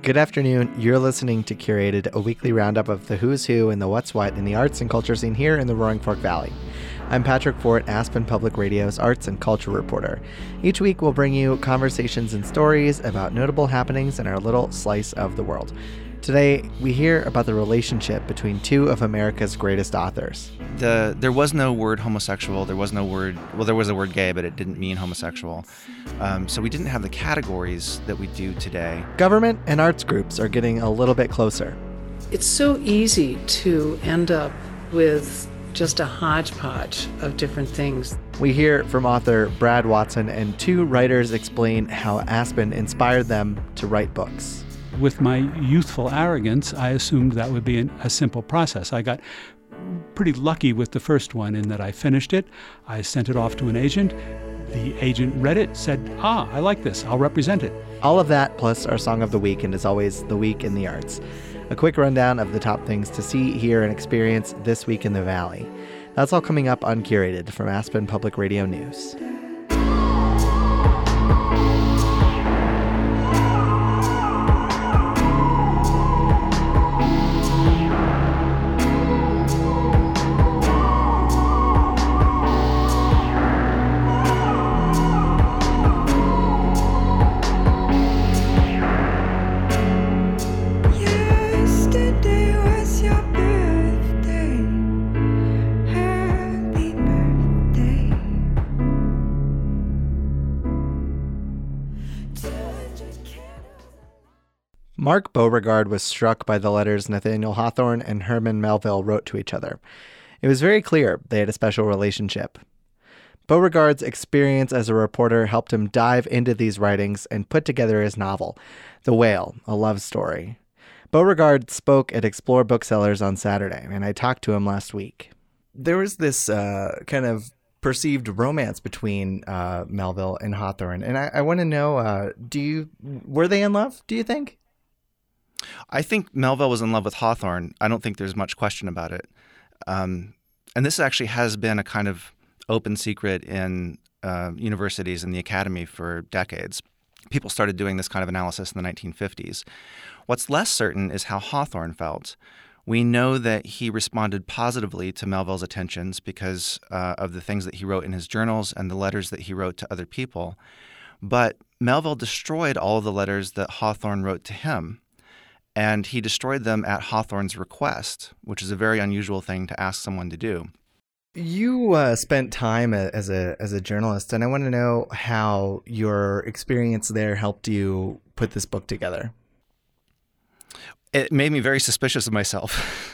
Good afternoon. You're listening to Curated, a weekly roundup of the who's who and the what's what in the arts and culture scene here in the Roaring Fork Valley. I'm Patrick Fort, Aspen Public Radio's arts and culture reporter. Each week we'll bring you conversations and stories about notable happenings in our little slice of the world. Today, we hear about the relationship between two of America's greatest authors. There was no word homosexual. There was no word, there was a word gay, but it didn't mean homosexual. So we didn't have the categories that we do today. Government and arts groups are getting a little bit closer. It's so easy to end up with just a hodgepodge of different things. We hear from author Brad Watson, and two writers explain how Aspen inspired them to write books. With my youthful arrogance, I assumed that would be a simple process. I got pretty lucky with the first one in that I finished it. I sent it off to an agent. The agent read it, said, I like this. I'll represent it. All of that, plus our song of the week, and as always, the week in the arts. A quick rundown of the top things to see, hear, and experience this week in the Valley. That's all coming up on Curated from Aspen Public Radio News. Mark Beauregard was struck by the letters Nathaniel Hawthorne and Herman Melville wrote to each other. It was very clear they had a special relationship. Beauregard's experience as a reporter helped him dive into these writings and put together his novel, The Whale, a love story. Beauregard spoke at Explore Booksellers on Saturday, and I talked to him last week. There was this kind of perceived romance between Melville and Hawthorne, and I want to know, were they in love, do you think? I think Melville was in love with Hawthorne. I don't think there's much question about it. And this actually has been a kind of open secret in universities and the academy for decades. People started doing this kind of analysis in the 1950s. What's less certain is how Hawthorne felt. We know that he responded positively to Melville's attentions because of the things that he wrote in his journals and the letters that he wrote to other people. But Melville destroyed all of the letters that Hawthorne wrote to him. And he destroyed them at Hawthorne's request, which is a very unusual thing to ask someone to do. You spent time as a journalist, and I want to know how your experience there helped you put this book together. It made me very suspicious of myself.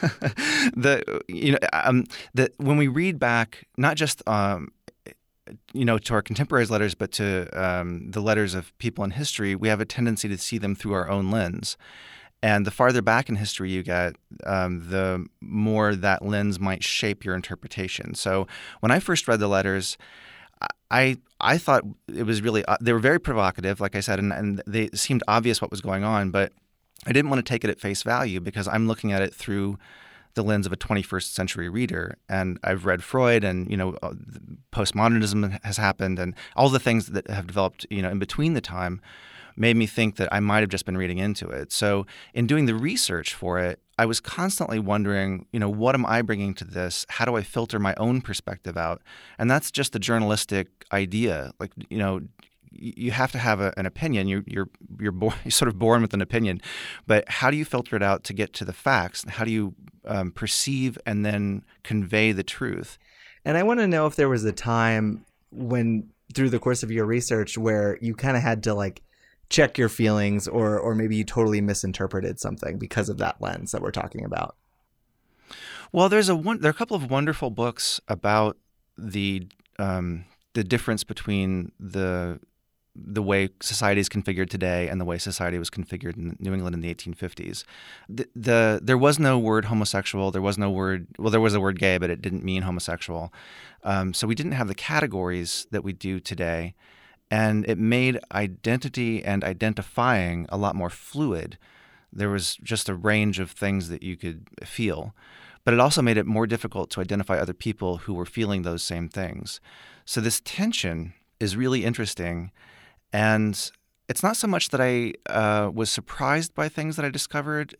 When we read back, not just to our contemporaries' letters, but to the letters of people in history, we have a tendency to see them through our own lens. And the farther back in history you get, the more that lens might shape your interpretation. So when I first read the letters, I thought it was really they were very provocative, like I said, and they seemed obvious what was going on. But I didn't want to take it at face value because I'm looking at it through the lens of a 21st century reader. And I've read Freud, and postmodernism has happened, and all the things that have developed in between the time made me think that I might have just been reading into it. So in doing the research for it, I was constantly wondering, what am I bringing to this? How do I filter my own perspective out? And that's just the journalistic idea. Like, you have to have an opinion. You're sort of born with an opinion, but how do you filter it out to get to the facts? How do you perceive and then convey the truth? And I want to know if there was a time when, through the course of your research, where you kind of had to check your feelings, or maybe you totally misinterpreted something because of that lens that we're talking about. Well, there are a couple of wonderful books about the difference between the way society is configured today and the way society was configured in New England in the 1850s. There was no word homosexual. There was no word. Well, there was a word gay, but it didn't mean homosexual. So we didn't have the categories that we do today. And it made identity and identifying a lot more fluid. There was just a range of things that you could feel. But it also made it more difficult to identify other people who were feeling those same things. So this tension is really interesting. And it's not so much that I was surprised by things that I discovered.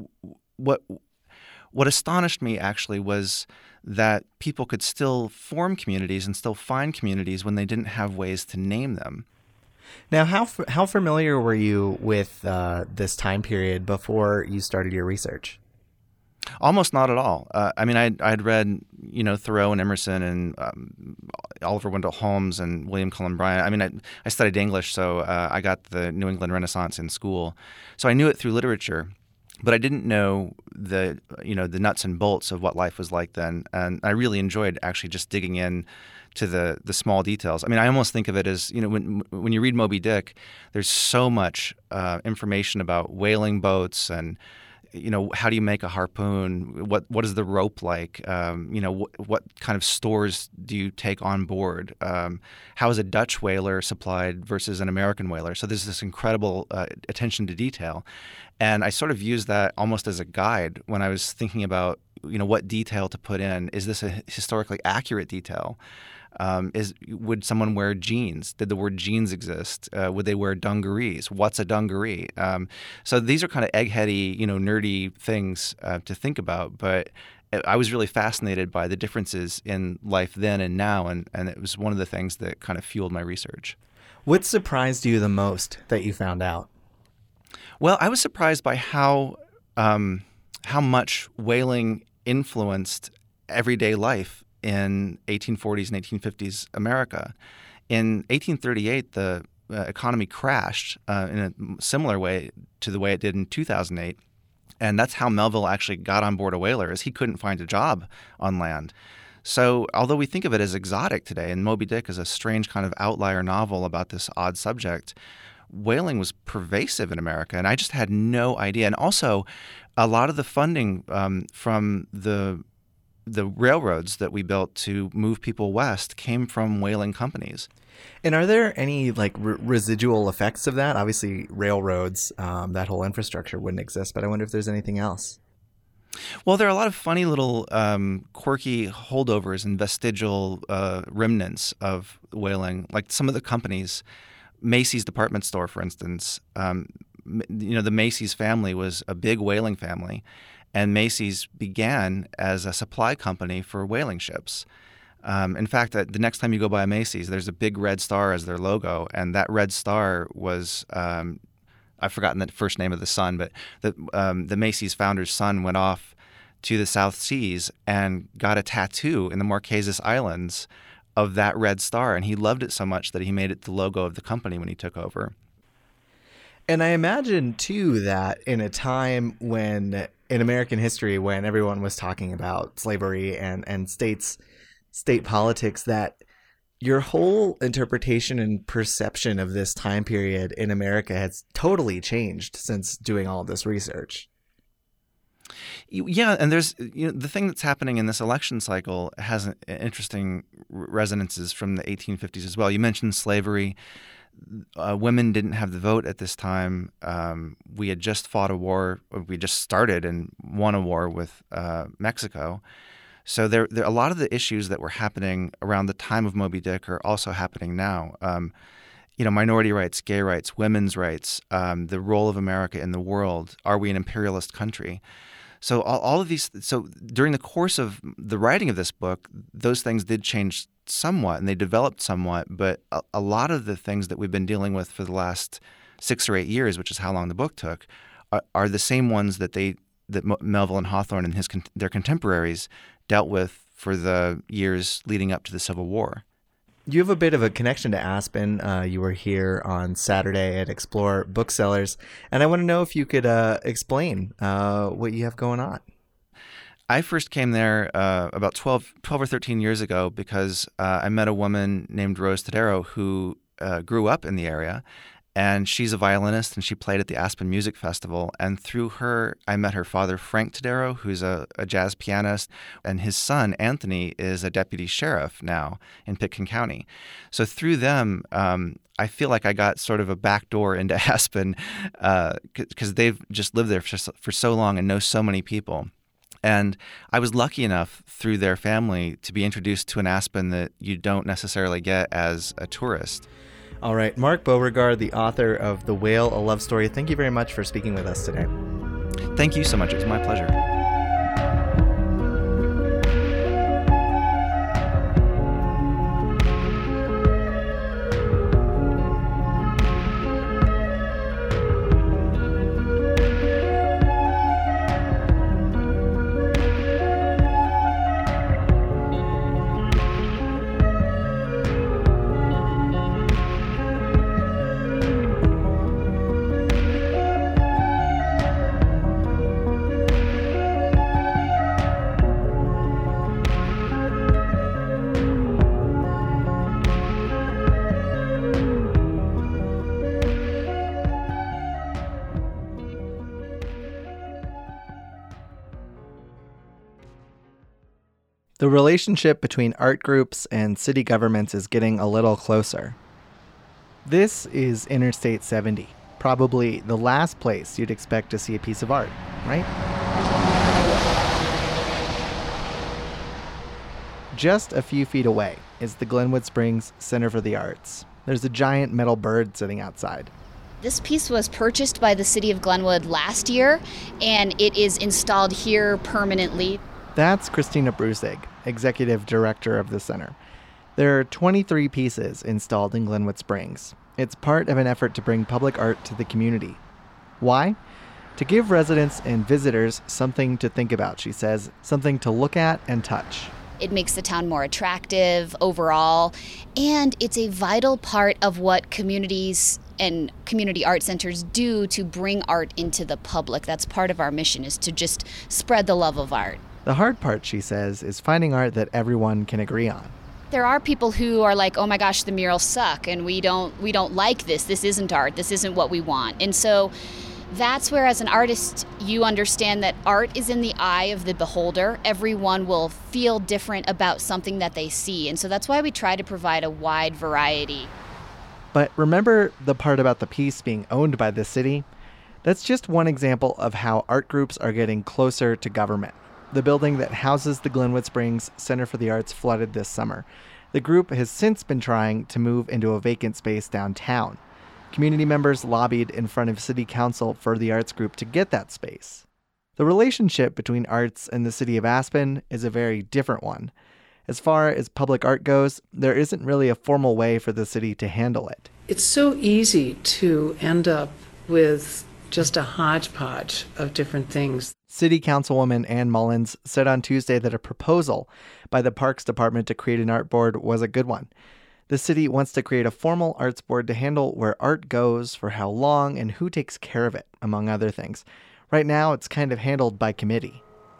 What astonished me actually was that people could still form communities and still find communities when they didn't have ways to name them. Now, how familiar were you with this time period before you started your research? Almost not at all. I mean, I'd read, Thoreau and Emerson and Oliver Wendell Holmes and William Cullen Bryant. I mean, I studied English, so I got the New England Renaissance in school. So I knew it through literature, but I didn't know the nuts and bolts of what life was like then. And I really enjoyed actually just digging in to the small details. I mean, I almost think of it as, when you read Moby Dick, there's so much information about whaling boats and how do you make a harpoon? What is the rope like? What kind of stores do you take on board? How is a Dutch whaler supplied versus an American whaler? So there's this incredible attention to detail, and I sort of used that almost as a guide when I was thinking about what detail to put in. Is this a historically accurate detail? Would someone wear jeans? Did the word jeans exist? Would they wear dungarees? What's a dungaree? So these are kind of eggheady, nerdy things to think about. But I was really fascinated by the differences in life then and now, and it was one of the things that kind of fueled my research. What surprised you the most that you found out? Well, I was surprised by how much whaling influenced everyday life in 1840s and 1850s America. In 1838, the economy crashed in a similar way to the way it did in 2008. And that's how Melville actually got on board a whaler, is he couldn't find a job on land. So although we think of it as exotic today, and Moby Dick is a strange kind of outlier novel about this odd subject, whaling was pervasive in America, and I just had no idea. And also, a lot of the funding from the railroads that we built to move people west came from whaling companies. And are there any residual effects of that? Obviously, railroads, that whole infrastructure wouldn't exist, but I wonder if there's anything else. Well, there are a lot of funny little quirky holdovers and vestigial remnants of whaling, like some of the companies. Macy's department store, for instance, the Macy's family was a big whaling family. And Macy's began as a supply company for whaling ships. In fact, the next time you go by a Macy's, there's a big red star as their logo, and that red star was I've forgotten the first name of the son, but the Macy's founder's son went off to the South Seas and got a tattoo in the Marquesas Islands of that red star, and he loved it so much that he made it the logo of the company when he took over. And I imagine, too, that in a time when, in American history, when everyone was talking about slavery and state politics, that your whole interpretation and perception of this time period in America has totally changed since doing all of this research. Yeah, and there's the thing that's happening in this election cycle has interesting resonances from the 1850s as well. You mentioned slavery. Women didn't have the vote at this time. We had just fought a war. We just started and won a war with Mexico. So there a lot of the issues that were happening around the time of Moby Dick are also happening now. Minority rights, gay rights, women's rights, the role of America in the world. Are we an imperialist country? So all of these. So during the course of the writing of this book, those things did change somewhat, and they developed somewhat. But a lot of the things that we've been dealing with for the last 6 or 8 years, which is how long the book took, are the same ones that Melville and Hawthorne and their contemporaries dealt with for the years leading up to the Civil War. You have a bit of a connection to Aspen. You were here on Saturday at Explore Booksellers, and I want to know if you could explain what you have going on. I first came there about 12 or 13 years ago because I met a woman named Rose Tadero who grew up in the area, and she's a violinist, and she played at the Aspen Music Festival. And through her, I met her father, Frank Tadero, who's a jazz pianist, and his son, Anthony, is a deputy sheriff now in Pitkin County. So through them, I feel like I got sort of a back door into Aspen because they've just lived there for so long and know so many people. And I was lucky enough through their family to be introduced to an Aspen that you don't necessarily get as a tourist. All right, Mark Beauregard, the author of The Whale, A Love Story, thank you very much for speaking with us today. Thank you so much. It was my pleasure. The relationship between art groups and city governments is getting a little closer. This is Interstate 70, probably the last place you'd expect to see a piece of art, right? Just a few feet away is the Glenwood Springs Center for the Arts. There's a giant metal bird sitting outside. This piece was purchased by the city of Glenwood last year, and it is installed here permanently. That's Christina Brusig, executive director of the center. There are 23 pieces installed in Glenwood Springs. It's part of an effort to bring public art to the community. Why? To give residents and visitors something to think about, she says, something to look at and touch. It makes the town more attractive overall, and it's a vital part of what communities and community art centers do to bring art into the public. That's part of our mission, is to just spread the love of art. The hard part, she says, is finding art that everyone can agree on. There are people who are like, oh my gosh, the murals suck, and we don't like this. This isn't art. This isn't what we want. And so that's where, as an artist, you understand that art is in the eye of the beholder. Everyone will feel different about something that they see. And so that's why we try to provide a wide variety. But remember the part about the piece being owned by the city? That's just one example of how art groups are getting closer to government. The building that houses the Glenwood Springs Center for the Arts flooded this summer. The group has since been trying to move into a vacant space downtown. Community members lobbied in front of City Council for the arts group to get that space. The relationship between arts and the city of Aspen is a very different one. As far as public art goes, there isn't really a formal way for the city to handle it. It's so easy to end up with just a hodgepodge of different things. City Councilwoman Ann Mullins said on Tuesday that a proposal by the Parks Department to create an art board was a good one. The city wants to create a formal arts board to handle where art goes, for how long, and who takes care of it, among other things. Right now, it's kind of handled by committee.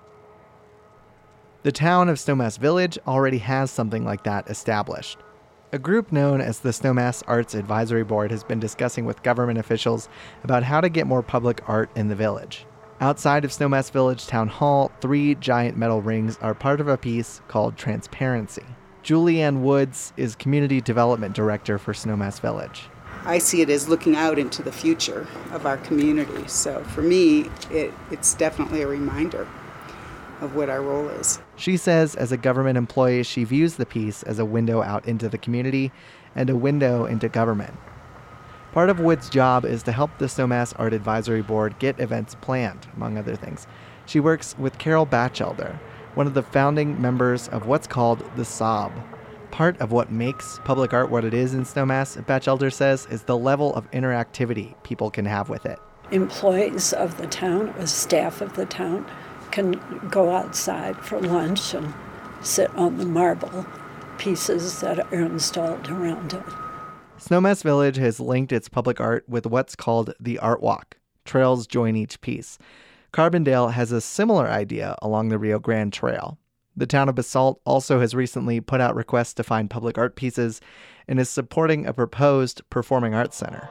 The town of Snowmass Village already has something like that established. A group known as the Snowmass Arts Advisory Board has been discussing with government officials about how to get more public art in the village. Outside of Snowmass Village Town Hall, 3 giant metal rings are part of a piece called Transparency. Julianne Woods is Community Development Director for Snowmass Village. I see it as looking out into the future of our community. So for me, it's definitely a reminder of what our role is. She says as a government employee, she views the piece as a window out into the community and a window into government. Part of Wood's job is to help the Snowmass Art Advisory Board get events planned, among other things. She works with Carol Batchelder, one of the founding members of what's called the SOB. Part of what makes public art what it is in Snowmass, Batchelder says, is the level of interactivity people can have with it. Employees of the town, or staff of the town, can go outside for lunch and sit on the marble pieces that are installed around it. Snowmass Village has linked its public art with what's called the Art Walk. Trails join each piece. Carbondale has a similar idea along the Rio Grande Trail. The town of Basalt also has recently put out requests to find public art pieces and is supporting a proposed performing arts center.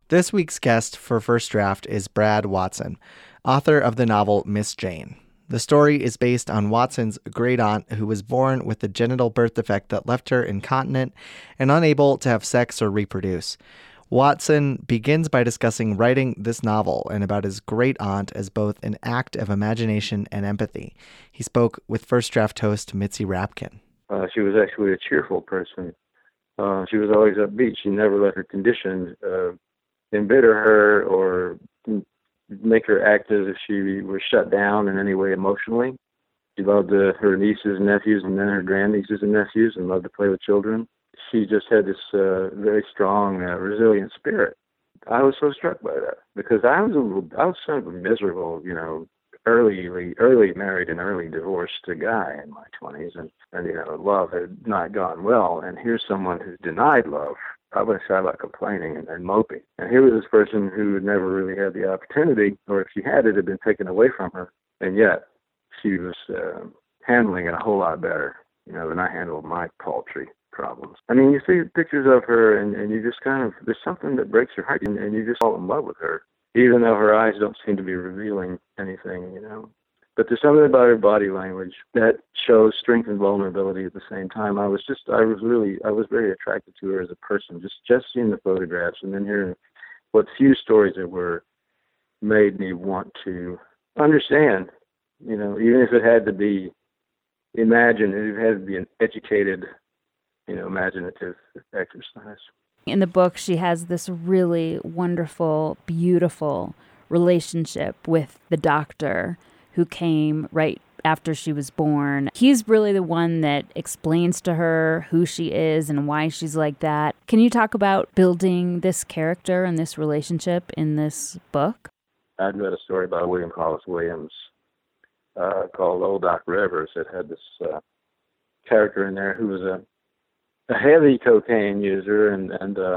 This week's guest for First Draft is Brad Watson, author of the novel Miss Jane. The story is based on Watson's great-aunt who was born with a genital birth defect that left her incontinent and unable to have sex or reproduce. Watson begins by discussing writing this novel and about his great-aunt as both an act of imagination and empathy. He spoke with First Draft host Mitzi Rapkin. She was actually a cheerful person. She was always upbeat. She never let her condition embitter her or make her act as if she was shut down in any way emotionally. She loved her nieces and nephews and then her grandnieces and nephews and loved to play with children. She just had this very strong, resilient spirit. I was so struck by that because I was sort of a miserable, early married and early divorced guy in my 20s, and love had not gone well. And here's someone who's denied love. I would say about complaining and moping. And here was this person who had never really had the opportunity, or if she had, it had been taken away from her. And yet she was handling it a whole lot better, than I handled my paltry problems. I mean, you see pictures of her and you just there's something that breaks your heart and you just fall in love with her, even though her eyes don't seem to be revealing anything, But there's something about her body language that shows strength and vulnerability at the same time. I was very attracted to her as a person. Just seeing the photographs and then hearing what few stories there were made me want to understand, even if it had to be imagined, it had to be an educated, imaginative exercise. In the book, she has this really wonderful, beautiful relationship with the doctor who came right after she was born. He's really the one that explains to her who she is and why she's like that. Can you talk about building this character and this relationship in this book? I'd read a story by William Hollis Williams called Old Doc Rivers that had this character in there who was a heavy cocaine user and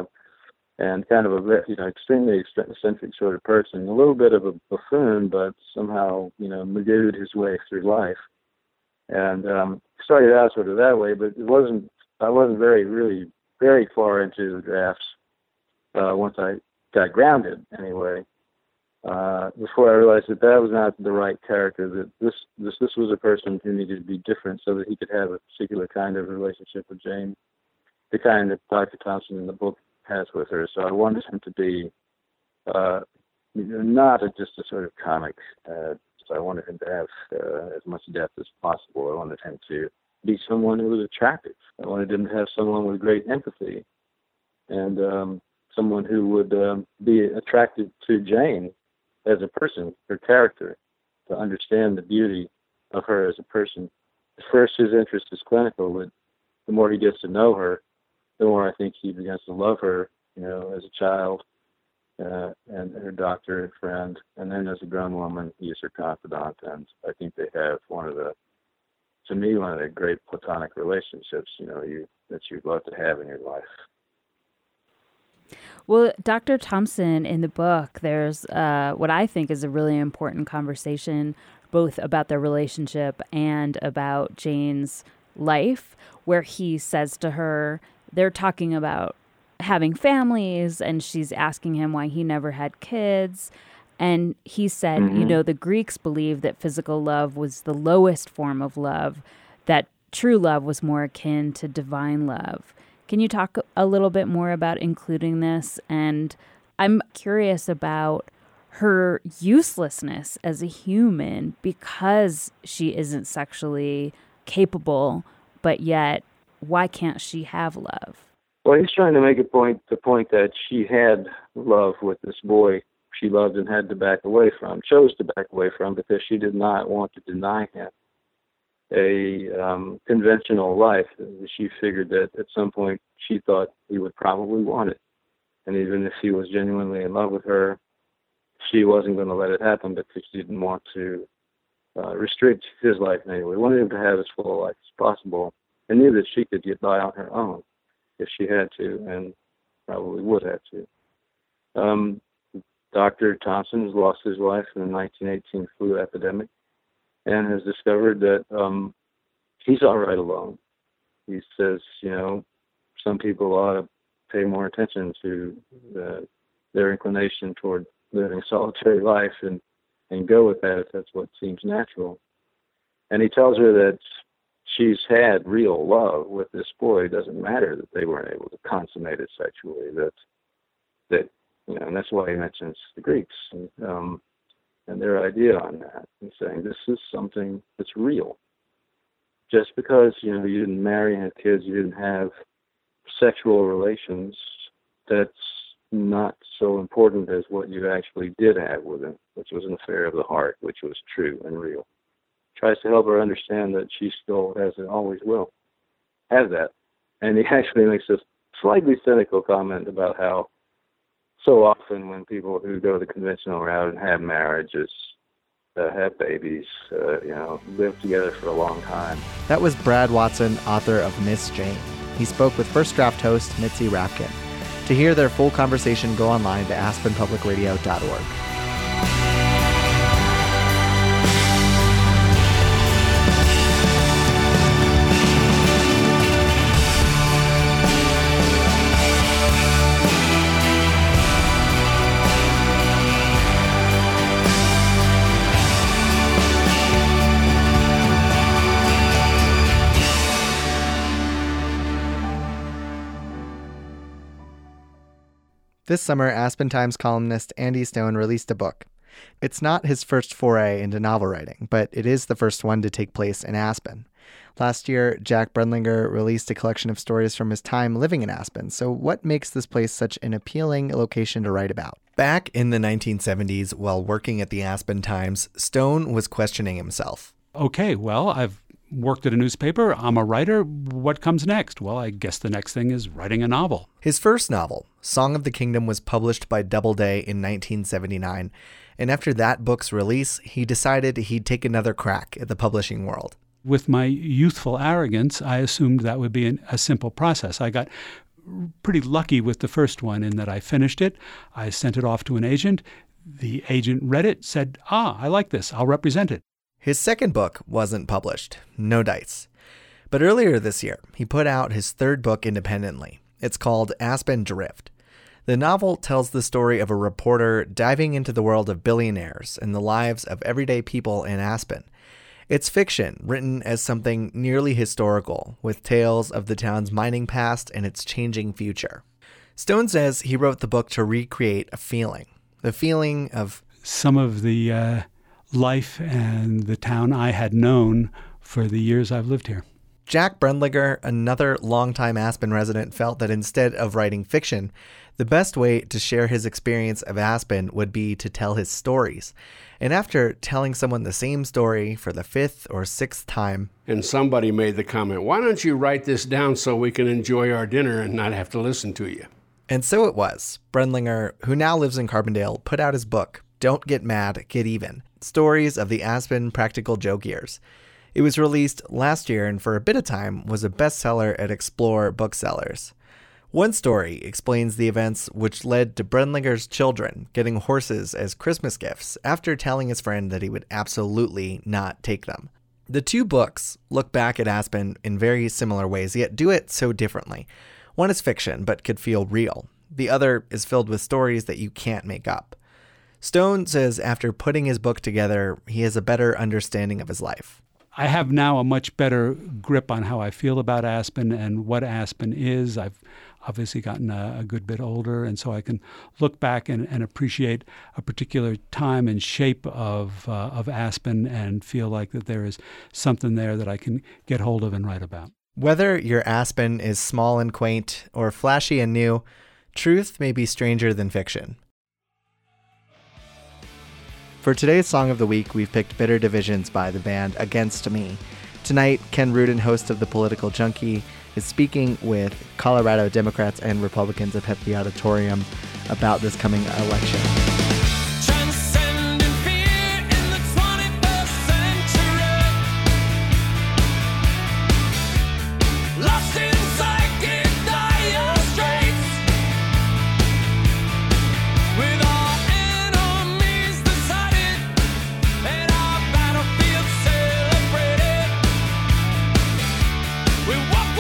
kind of a extremely eccentric sort of person, a little bit of a buffoon, but somehow magooed his way through life. And started out sort of that way, but I wasn't very far into the drafts once I got grounded anyway. Before I realized that was not the right character, that this was a person who needed to be different so that he could have a particular kind of relationship with Jane, the kind that Dr. Thompson in the book has with her. So I wanted him to be not just a sort of comic. So I wanted him to have as much depth as possible. I wanted him to be someone who was attractive. I wanted him to have someone with great empathy and someone who would be attracted to Jane as a person, her character, to understand the beauty of her as a person. At first, his interest is clinical, but the more he gets to know her, the more I think he begins to love her, as a child and her doctor and friend. And then as a grown woman, he is her confidant. And I think they have one of the great platonic relationships, that you'd love to have in your life. Well, Dr. Thompson, in the book, there's what I think is a really important conversation, both about their relationship and about Jane's life, where he says to her, they're talking about having families, and she's asking him why he never had kids. And he said, the Greeks believed that physical love was the lowest form of love, that true love was more akin to divine love. Can you talk a little bit more about including this? And I'm curious about her uselessness as a human because she isn't sexually capable, but yet why can't she have love? Well, he's trying to make the point that she had love with this boy she loved and had to chose to back away from because she did not want to deny him a conventional life. She figured that at some point she thought he would probably want it. And even if he was genuinely in love with her, she wasn't going to let it happen because she didn't want to restrict his life in any way. Wanted him to have as full a life as possible and knew that she could get by on her own if she had to, and probably would have to. Dr. Thompson has lost his wife in the 1918 flu epidemic and has discovered that he's all right alone. He says, some people ought to pay more attention to their inclination toward living a solitary life and go with that if that's what seems natural. And he tells her that she's had real love with this boy. It doesn't matter that they weren't able to consummate it sexually. That and that's why he mentions the Greeks and their idea on that. He's saying this is something that's real. Just because you didn't marry and have kids, you didn't have sexual relations, that's not so important as what you actually did have with him, which was an affair of the heart, which was true and real. Tries to help her understand that she still has and always will have that. And he actually makes this slightly cynical comment about how so often when people who go the conventional route and have marriages, have babies, live together for a long time. That was Brad Watson, author of Miss Jane. He spoke with First Draft host Mitzi Rapkin. To hear their full conversation, go online to aspenpublicradio.org. This summer, Aspen Times columnist Andy Stone released a book. It's not his first foray into novel writing, but it is the first one to take place in Aspen. Last year, Jack Brendlinger released a collection of stories from his time living in Aspen. So what makes this place such an appealing location to write about? Back in the 1970s, while working at the Aspen Times, Stone was questioning himself. Okay, well, I've worked at a newspaper. I'm a writer. What comes next? Well, I guess the next thing is writing a novel. His first novel, Song of the Kingdom, was published by Doubleday in 1979. And after that book's release, he decided he'd take another crack at the publishing world. With my youthful arrogance, I assumed that would be a simple process. I got pretty lucky with the first one in that I finished it. I sent it off to an agent. The agent read it, said, I like this. I'll represent it. His second book wasn't published, No Dice. But earlier this year, he put out his third book independently. It's called Aspen Drift. The novel tells the story of a reporter diving into the world of billionaires and the lives of everyday people in Aspen. It's fiction, written as something nearly historical, with tales of the town's mining past and its changing future. Stone says he wrote the book to recreate a feeling, the feeling of some of the life and the town I had known for the years I've lived here. Jack Brendlinger, another longtime Aspen resident, felt that instead of writing fiction, the best way to share his experience of Aspen would be to tell his stories. And after telling someone the same story for the fifth or sixth time, and somebody made the comment, why don't you write this down so we can enjoy our dinner and not have to listen to you? And so it was. Brendlinger, who now lives in Carbondale, put out his book, Don't Get Mad, Get Even, Stories of the Aspen Practical Joke Years. It was released last year and for a bit of time was a bestseller at Explore booksellers. One story explains the events which led to Brendlinger's children getting horses as Christmas gifts after telling his friend that he would absolutely not take them. The two books look back at Aspen in very similar ways, yet do it so differently. One is fiction, but could feel real. The other is filled with stories that you can't make up. Stone says after putting his book together, he has a better understanding of his life. I have now a much better grip on how I feel about Aspen and what Aspen is. I've obviously gotten a good bit older, and so I can look back and appreciate a particular time and shape of Aspen and feel like that there is something there that I can get hold of and write about. Whether your Aspen is small and quaint or flashy and new, truth may be stranger than fiction. For today's Song of the Week, we've picked Bitter Divisions by the band Against Me. Tonight, Ken Rudin, host of The Political Junkie, is speaking with Colorado Democrats and Republicans at the auditorium about this coming election.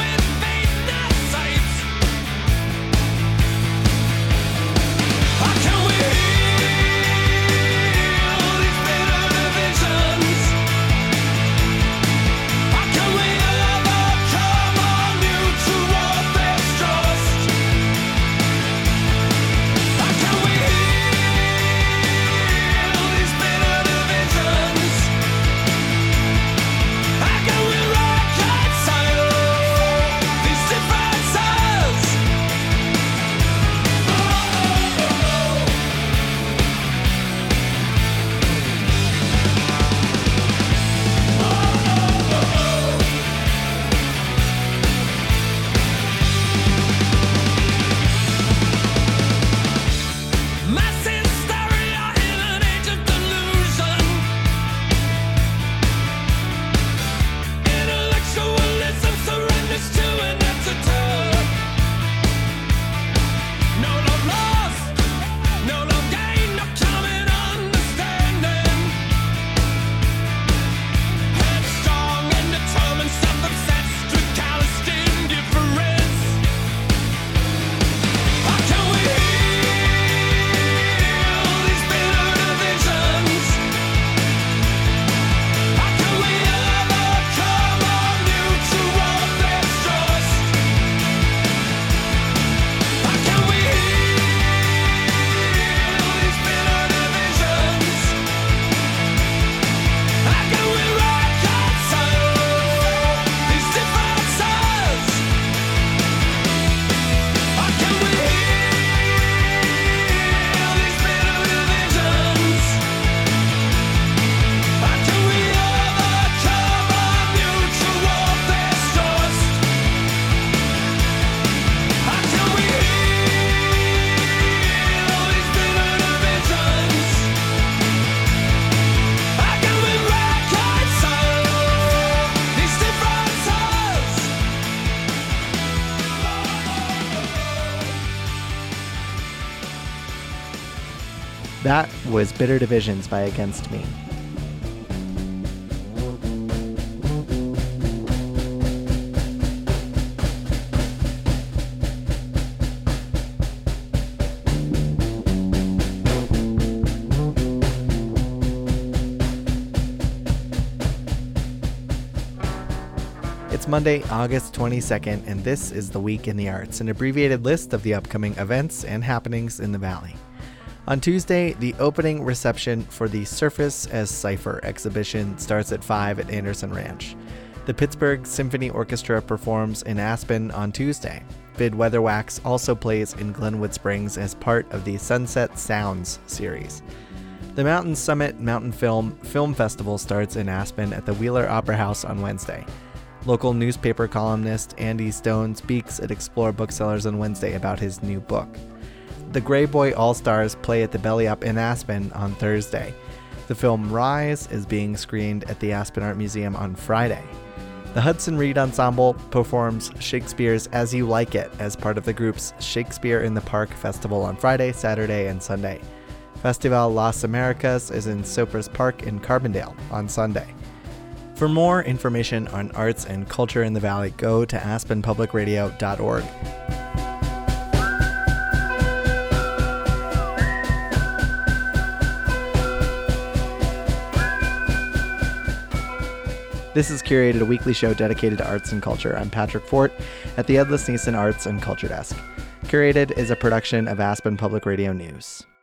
I That was Bitter Divisions by Against Me. It's Monday, August 22nd, and this is The Week in the Arts, an abbreviated list of the upcoming events and happenings in the Valley. On Tuesday, the opening reception for the Surface as Cipher exhibition starts at 5 at Anderson Ranch. The Pittsburgh Symphony Orchestra performs in Aspen on Tuesday. Vid Weatherwax also plays in Glenwood Springs as part of the Sunset Sounds series. The Mountain Summit Mountain Film Festival starts in Aspen at the Wheeler Opera House on Wednesday. Local newspaper columnist Andy Stone speaks at Explore Booksellers on Wednesday about his new book. The Grey Boy All-Stars play at the Belly Up in Aspen on Thursday. The film Rise is being screened at the Aspen Art Museum on Friday. The Hudson Reed Ensemble performs Shakespeare's As You Like It as part of the group's Shakespeare in the Park Festival on Friday, Saturday, and Sunday. Festival Las Americas is in Sopris Park in Carbondale on Sunday. For more information on arts and culture in the Valley, go to aspenpublicradio.org. This is Curated, a weekly show dedicated to arts and culture. I'm Patrick Fort at the Ed Lasnissen Arts and Culture Desk. Curated is a production of Aspen Public Radio News.